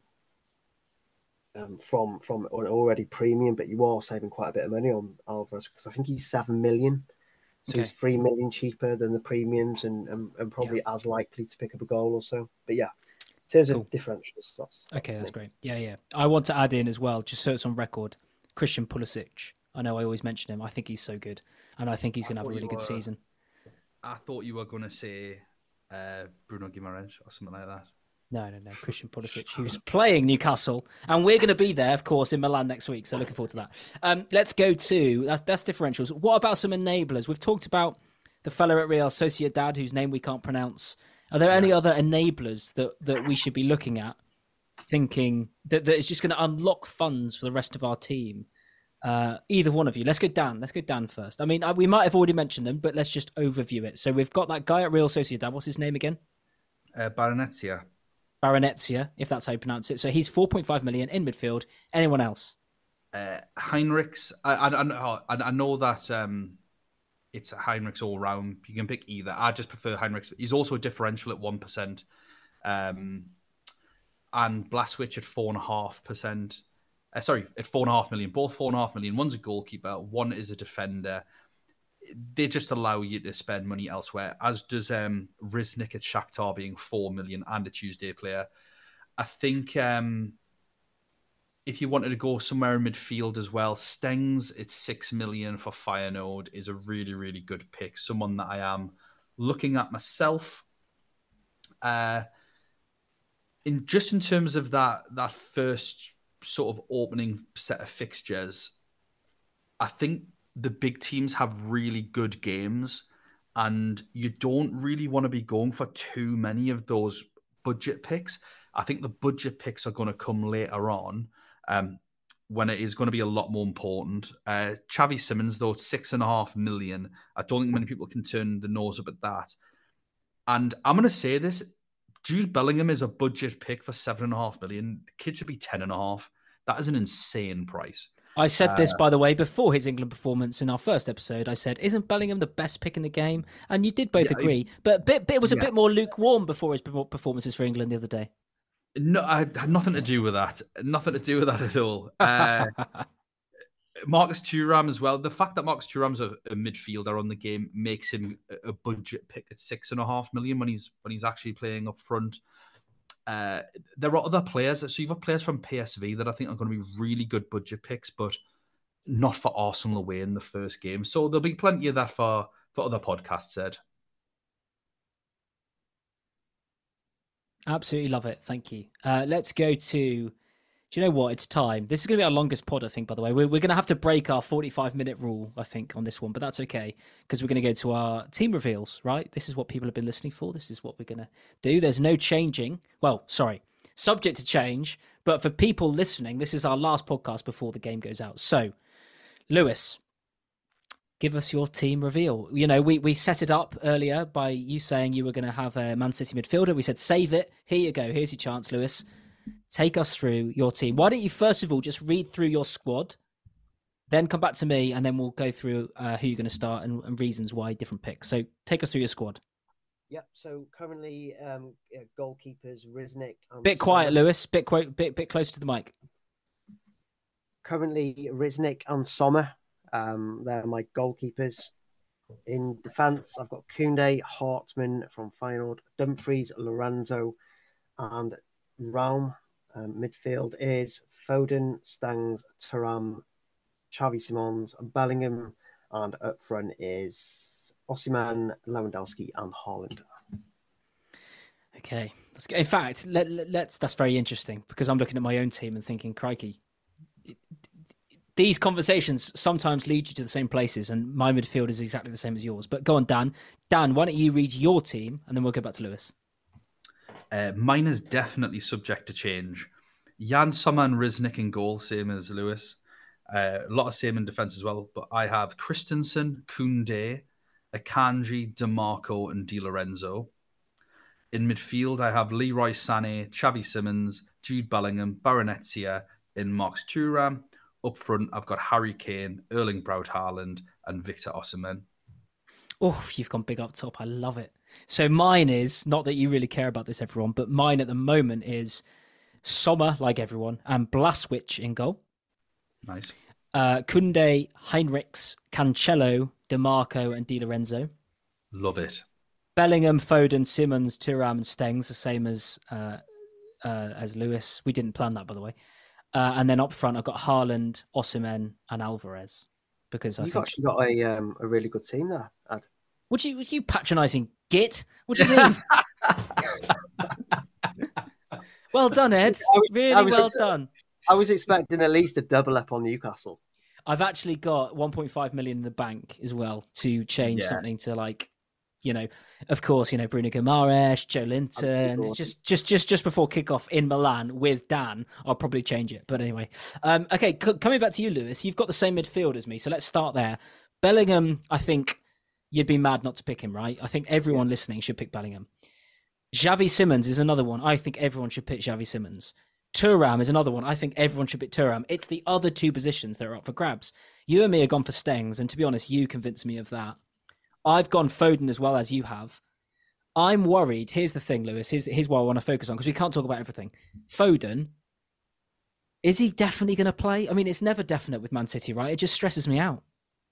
um, from from an already premium, but you are saving quite a bit of money on Alvarez, because I think he's seven million. So okay. He's three million cheaper than the premiums, and, and, and probably yeah. as likely to pick up a goal or so. But yeah, in terms cool. of differentials, that's, that's okay, that's me. great. Yeah, yeah. I want to add in as well, just so it's on record, Christian Pulisic. I know I always mention him. I think he's so good, and I think he's going to have a really good were, season. I thought you were going to say uh, Bruno Guimaraes or something like that. No, no, no. Christian Pulisic, who's playing Newcastle, and we're going to be there, of course, in Milan next week. So looking forward to that. Um, let's go to that's, that's differentials. What about some enablers? We've talked about the fellow at Real Sociedad, whose name we can't pronounce. Are there any yes. other enablers that, that we should be looking at, thinking that, that is just going to unlock funds for the rest of our team? Uh, either one of you. Let's go Dan. Let's go Dan first. I mean, we might have already mentioned them, but let's just overview it. So we've got that guy at Real Sociedad. What's his name again? Uh, Barrenetxea. Barrenetxea, if that's how you pronounce it. So he's four point five million in midfield. Anyone else? Uh, Heinrichs. I, I, I, I know that um, it's Heinrichs all round. You can pick either. I just prefer Heinrichs. He's also a differential at one percent. Um, and Blaswich at four point five percent. Uh, sorry, at four point five million. Both four point five million. One's a goalkeeper, one is a defender. They just allow you to spend money elsewhere, as does um, Riznik at Shakhtar being four million and a Tuesday player. I think um, if you wanted to go somewhere in midfield as well, Stengs at six million for Feyenoord is a really, really good pick. Someone that I am looking at myself. Uh, in just in terms of that that first sort of opening set of fixtures, I think the big teams have really good games, and you don't really want to be going for too many of those budget picks. I think the budget picks are going to come later on um, when it is going to be a lot more important. Uh, Xavi Simons, though, six and a half million. I don't think many people can turn the nose up at that. And I'm going to say this, Jude Bellingham is a budget pick for seven and a half million. The kid should be ten and a half. That is an insane price. I said this, uh, by the way, before his England performance in our first episode. I said, isn't Bellingham the best pick in the game? And you did both yeah, agree. But, but, but it was a yeah. bit more lukewarm before his performances for England the other day. No, I had nothing to do with that. Nothing to do with that at all. Uh, Marcus Thuram as well. The fact that Marcus Thuram's a, a midfielder on the game makes him a budget pick at six and a half million when he's when he's actually playing up front. Uh, there are other players. So you've got players from P S V that I think are going to be really good budget picks, but not for Arsenal away in the first game. So there'll be plenty of that for, for other podcasts, Ed. Absolutely love it. Thank you. Uh, let's go to... Do you know what? It's time. This is going to be our longest pod, I think, by the way. We're, we're going to have to break our forty-five minute rule, I think, on this one, but that's okay, because we're going to go to our team reveals, right? This is what people have been listening for. This is what we're going to do. There's no changing. Well, sorry, subject to change, but for people listening, this is our last podcast before the game goes out. So, Lewis, give us your team reveal. You know, we, we set it up earlier by you saying you were going to have a Man City midfielder. We said, save it. Here you go. Here's your chance, Lewis. Take us through your team. Why don't you first of all just read through your squad, then come back to me, and then we'll go through uh, who you're going to start and, and reasons why different picks. So take us through your squad. Yep. So currently, um, goalkeepers Riznik. And bit quiet, Sommer. Lewis. Bit quite, bit bit closer to the mic. Currently, Riznik and Sommer. Um, they're my goalkeepers. In defence, I've got Koundé, Hartman from Feyenoord, Dumfries, Lorenzo, and Raum. Um, midfield is Foden, Stangs, Thuram, Xavi Simons, Bellingham, and up front is Osimhen, Lewandowski, and Haaland. Okay, that's good. In fact, let, let, let's. That's very interesting because I'm looking at my own team and thinking, crikey, these conversations sometimes lead you to the same places, and my midfield is exactly the same as yours. But go on, Dan. Dan, why don't you read your team, and then we'll go back to Lewis. Uh, mine is definitely subject to change. Jan Sommer and Riznik in goal, same as Lewis. Uh, a lot of same in defence as well. But I have Christensen, Koundé, Akanji, DeMarco, and Di Lorenzo. In midfield, I have Leroy Sané, Xavi Simons, Jude Bellingham, Baronetsia, and Marcus Thuram. Up front, I've got Harry Kane, Erling Braut Haaland, and Victor Osimhen. Oh, you've gone big up top. I love it. So mine is, not that you really care about this, everyone, but mine at the moment is Sommer, like everyone, and Blaswich in goal. Nice. Uh, Koundé, Heinrichs, Cancelo, DeMarco, and Di Lorenzo. Love it. Bellingham, Foden, Simmons, Thuram, and Stengs, the same as uh, uh, as Lewis. We didn't plan that, by the way. Uh, and then up front, I've got Haaland, Osimhen, and Alvarez. Because I You've think actually got a um, a really good team there, Ad. Would you, would you patronising git? What do you mean? Well done, Ed. was, really well ex- done. I was expecting at least a double up on Newcastle. I've actually got one point five million in the bank as well to change Yeah. something to, like, you know, of course, you know, Bruno Guimaraes, Joe Linton. Just, just, just, just before kickoff in Milan with Dan, I'll probably change it. But anyway, um, okay, c- coming back to you, Lewis. You've got the same midfield as me, so let's start there. Bellingham, I think you'd be mad not to pick him, right? I think everyone yeah. listening should pick Bellingham. Xavi Simons is another one. I think everyone should pick Xavi Simons. Thuram is another one. I think everyone should pick Thuram. It's the other two positions that are up for grabs. You and me have gone for Stengs, and to be honest, you convinced me of that. I've gone Foden as well as you have. I'm worried. Here's the thing, Lewis. Here's, here's what I want to focus on, because we can't talk about everything. Foden, is he definitely going to play? I mean, it's never definite with Man City, right? It just stresses me out.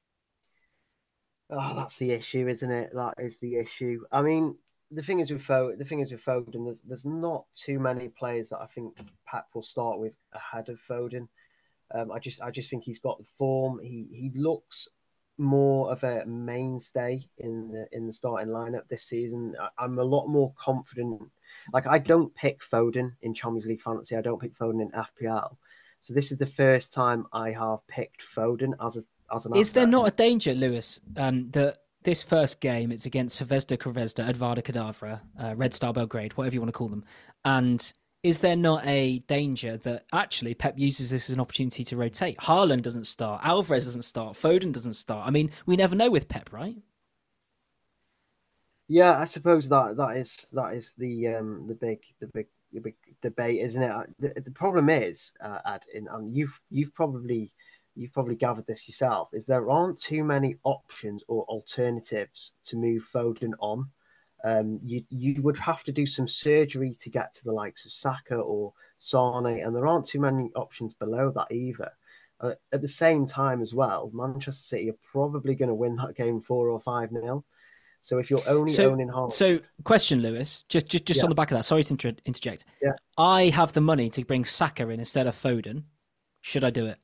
Oh, that's the issue, isn't it? That is the issue. I mean, the thing is with Foden, the thing is with Foden, there's, there's not too many players that I think Pep will start with ahead of Foden. Um, I just, I just think he's got the form. He, he looks more of a mainstay in the in the starting lineup this season. I, I'm a lot more confident. Like, I don't pick Foden in Champions League fantasy. I don't pick Foden in F P L. So this is the first time I have picked Foden as a as an. Is there not a danger, Lewis, um, that this first game it's against Zvezda Krvezda, Advada Kedavra, uh, Red Star Belgrade, whatever you want to call them, and is there not a danger that actually Pep uses this as an opportunity to rotate? Haaland doesn't start, Alvarez doesn't start, Foden doesn't start. I mean, we never know with Pep, right? Yeah, I suppose that that is that is the um, the big the big the big debate, isn't it? The, the problem is, uh, Ad, and um, you've you've probably you've probably gathered this yourself, is there aren't too many options or alternatives to move Foden on. Um, you you would have to do some surgery to get to the likes of Saka or Sane, and there aren't too many options below that either. Uh, at the same time as well, Manchester City are probably going to win that game four or five nil. So if you're only so, owning Haaland... So, question, Lewis, just just, just yeah. on the back of that, sorry to inter- interject. Yeah. I have the money to bring Saka in instead of Foden. Should I do it?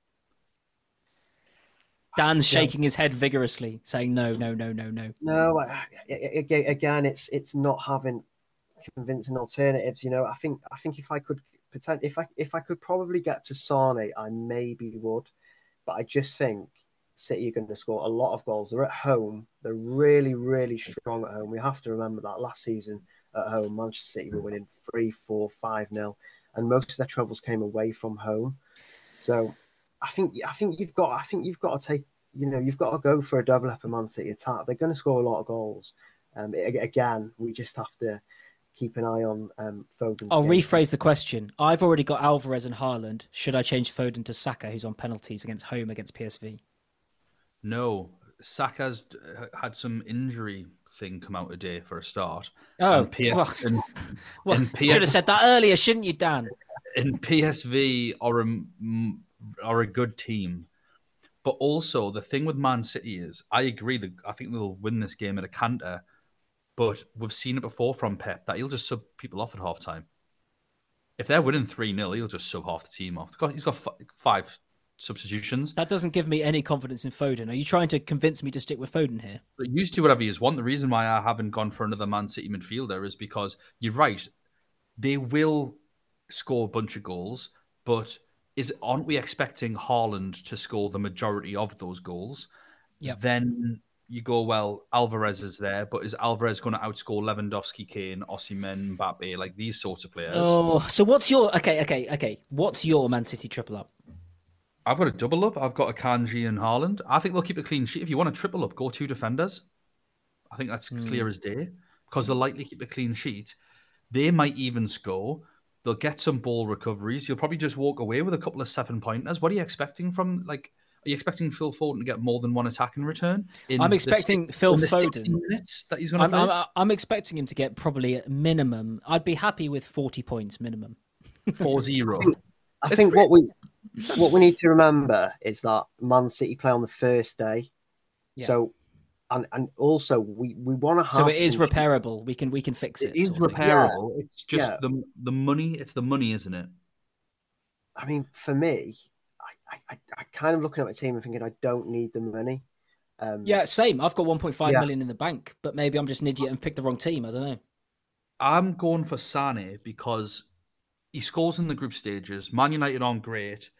Dan's shaking yeah. his head vigorously, saying no, no, no, no, no. No, again, it's it's not having convincing alternatives. You know, I think I think if I could pretend, if I if I could probably get to Sane, I maybe would, but I just think City are going to score a lot of goals. They're at home. They're really, really strong at home. We have to remember that last season at home, Manchester City were winning three, four, five nil, and most of their troubles came away from home. So I think I think you've got I think you've got to take you know you've got to go for a double up a Man City attack. They're going to score a lot of goals. Um, it, again, we just have to keep an eye on um, Foden. I'll game. rephrase the question. I've already got Alvarez and Haaland. Should I change Foden to Saka, who's on penalties against home against P S V? No, Saka's had some injury thing come out today for a start. Oh, and P- well, and, well and P- should have said that earlier, shouldn't you, Dan? And P S V are a, are a good team. But also, the thing with Man City is, I agree that I think they'll win this game at a canter, but we've seen it before from Pep that he'll just sub people off at half-time. If they're winning three nil, he'll just sub half the team off. He's got five substitutions. That doesn't give me any confidence in Foden. Are you trying to convince me to stick with Foden here? But use to whatever you want. The reason why I haven't gone for another Man City midfielder is because you're right. They will score a bunch of goals, but is aren't we expecting Haaland to score the majority of those goals? Yep. Then you go, well, Alvarez is there, but is Alvarez going to outscore Lewandowski, Kane, Osimhen, Mbappe, like these sorts of players? Oh, so what's your okay, okay, okay? What's your Man City triple up? I've got a double up. I've got a Kanji and Haaland. I think they'll keep a clean sheet. If you want a triple up, go two defenders. I think that's mm. clear as day because they'll likely keep a clean sheet. They might even score. They'll get some ball recoveries. You'll probably just walk away with a couple of seven pointers. What are you expecting from like? Are you expecting Phil Foden to get more than one attack in return? In I'm expecting the, Phil in the Foden. Minutes that he's going to I'm, play. I'm, I'm expecting him to get probably a minimum. I'd be happy with forty points minimum. Four zero. I think what we what we need to remember is that Man City play on the first day, yeah. so and and also we, we want to have. So it is some... repairable. We can we can fix it. It is repairable. Yeah. It's just yeah. the the money. It's the money, isn't it? I mean, for me, I I, I kind of looking at my team and thinking I don't need the money. Um, yeah, same. I've got one point five yeah. million in the bank, but maybe I'm just an idiot and picked the wrong team. I don't know. I'm going for Sané because he scores in the group stages. Man United aren't great.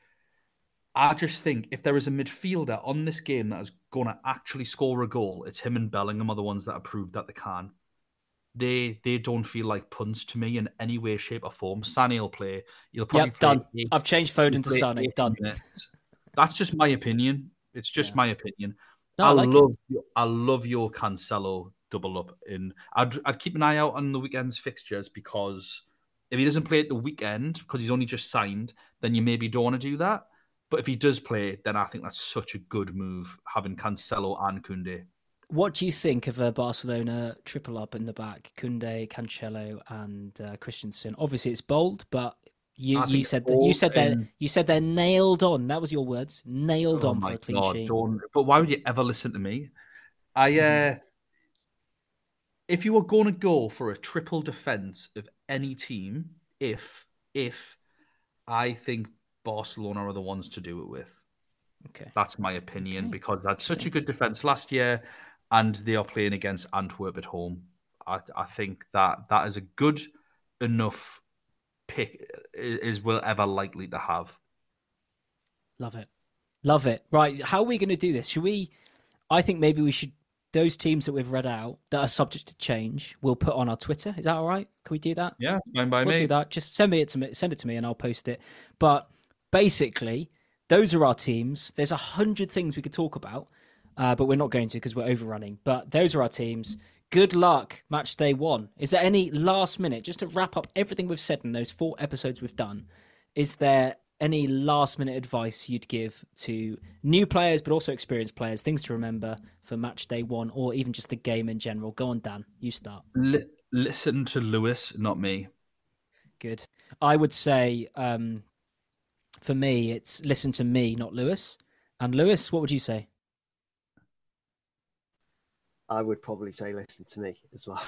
I just think if there is a midfielder on this game that is going to actually score a goal, it's him and Bellingham are the ones that have proved that they can. They they don't feel like punts to me in any way, shape, or form. Sané will play. He'll probably yep, play done. Eight, I've changed Foden to Sané. Done. Minutes. That's just my opinion. It's just yeah. my opinion. No, I, I like love it. I love your Cancelo double up. In I'd I'd keep an eye out on the weekend's fixtures because if he doesn't play at the weekend because he's only just signed, then you maybe don't want to do that. But if he does play, then I think that's such a good move, having Cancelo and Koundé. What do you think of a Barcelona triple up in the back? Koundé, Cancelo, and uh, Christensen. Obviously, it's bold, but you, you said that you said in... they're you said they're nailed on. That was your words, nailed oh on for a clean God, sheet. Don't... But why would you ever listen to me? I, uh... if you were going to go for a triple defense of any team, if if I think Barcelona are the ones to do it with. Okay, that's my opinion okay. because that's such a good okay. defense last year, and they are playing against Antwerp at home. I, I think that that is a good enough pick is we're ever likely to have. Love it, love it. Right, how are we going to do this? Should we? I think maybe we should. Those teams that we've read out that are subject to change, we'll put on our Twitter. Is that all right? Can we do that? Yeah, fine by we'll me. We'll do that. Just send me it to me. Send it to me, and I'll post it. But basically, those are our teams. There's a hundred things we could talk about, uh, but we're not going to because we're overrunning. But those are our teams. Good luck, match day one. Is there any last minute, just to wrap up everything we've said in those four episodes we've done, is there any last minute advice you'd give to new players, but also experienced players, things to remember for match day one, or even just the game in general? Go on, Dan, you start. L- listen to Lewis, not me. Good. I would say, um, for me, it's listen to me, not Lewis. And Lewis, what would you say? I would probably say listen to me as well.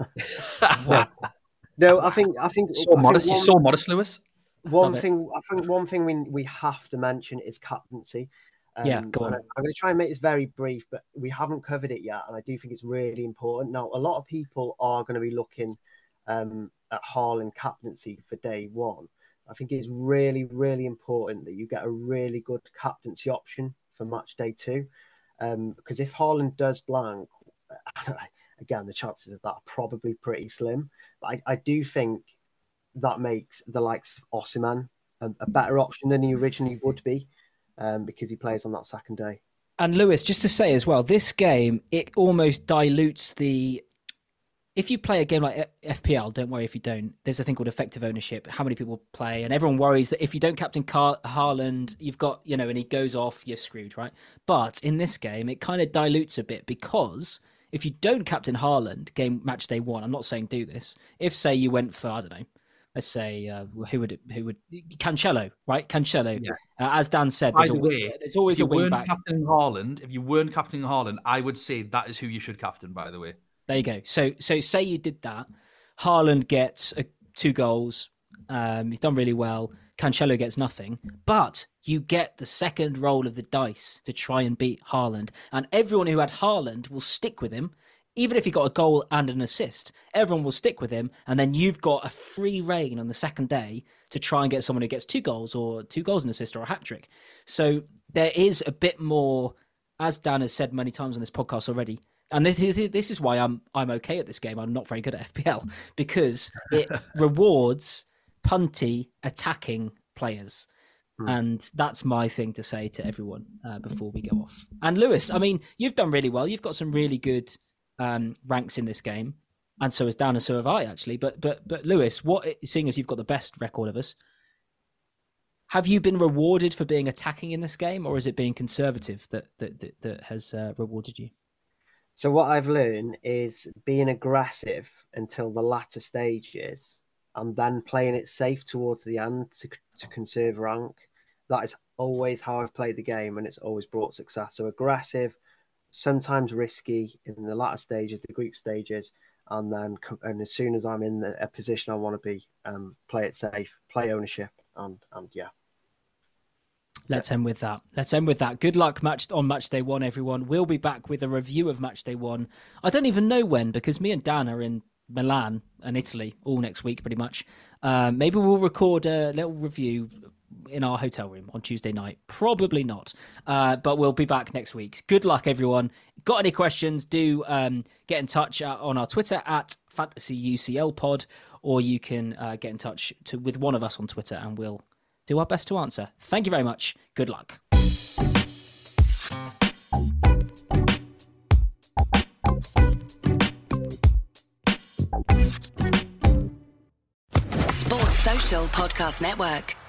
No, I think I think so I modest. Think one, You're so modest, Lewis. One Love thing, it. I think one thing we we have to mention is captaincy. Um, yeah, go on. I'm going to try and make this very brief, but we haven't covered it yet, and I do think it's really important. Now, a lot of people are going to be looking um, at Haaland captaincy for day one. I think it's really, really important that you get a really good captaincy option for match day two, um, because if Haaland does blank, again, the chances of that are probably pretty slim. But I, I do think that makes the likes of Osimhen a, a better option than he originally would be, um, because he plays on that second day. And Lewis, just to say as well, this game, it almost dilutes the... If you play a game like F P L, don't worry if you don't. There's a thing called effective ownership, how many people play, and everyone worries that if you don't captain Car- Haaland, you've got, you know, and he goes off, you're screwed, right? But in this game, it kind of dilutes a bit because if you don't captain Haaland, game match day one, I'm not saying do this. If, say, you went for, I don't know, let's say, uh, who would it, who would, Cancelo, right? Cancelo. Yeah. Uh, as Dan said, there's, By the a, way, there's always a wing back. If you weren't captaining Haaland, if you weren't captaining Haaland, I would say that is who you should captain, by the way. There you go. So, so say you did that. Haaland gets uh, two goals. Um, he's done really well. Cancelo gets nothing, but you get the second roll of the dice to try and beat Haaland. And everyone who had Haaland will stick with him. Even if he got a goal and an assist, everyone will stick with him. And then you've got a free reign on the second day to try and get someone who gets two goals or two goals and assist or a hat trick. So there is a bit more, as Dan has said many times on this podcast already. And this is, this is why I'm I'm okay at this game. I'm not very good at F P L because it rewards punty attacking players. Mm. And that's my thing to say to everyone uh, before we go off. And Lewis, I mean, you've done really well. You've got some really good Um, ranks in this game, and so has Dan, and so have I actually. But but but Lewis, what seeing as you've got the best record of us, have you been rewarded for being attacking in this game, or is it being conservative that that that, that has uh, rewarded you? So what I've learned is being aggressive until the latter stages, and then playing it safe towards the end to to conserve rank. That is always how I've played the game, and it's always brought success. So aggressive, sometimes risky in the latter stages, the group stages, and then and as soon as I'm in the, a position I want to be, um, play it safe, play ownership, and and yeah. Let's so. end with that. Let's end with that. Good luck match on match day one, everyone. We'll be back with a review of match day one. I don't even know when, because me and Dan are in Milan and Italy all next week, pretty much. Um, maybe we'll record a little review in our hotel room on Tuesday night. Probably not, uh, but we'll be back next week. Good luck, everyone. Got any questions, do um, get in touch uh, on our Twitter at Fantasy U C L Pod, or you can uh, get in touch to, with one of us on Twitter and we'll do our best to answer. Thank you very much. Good luck. Sports Social Podcast Network.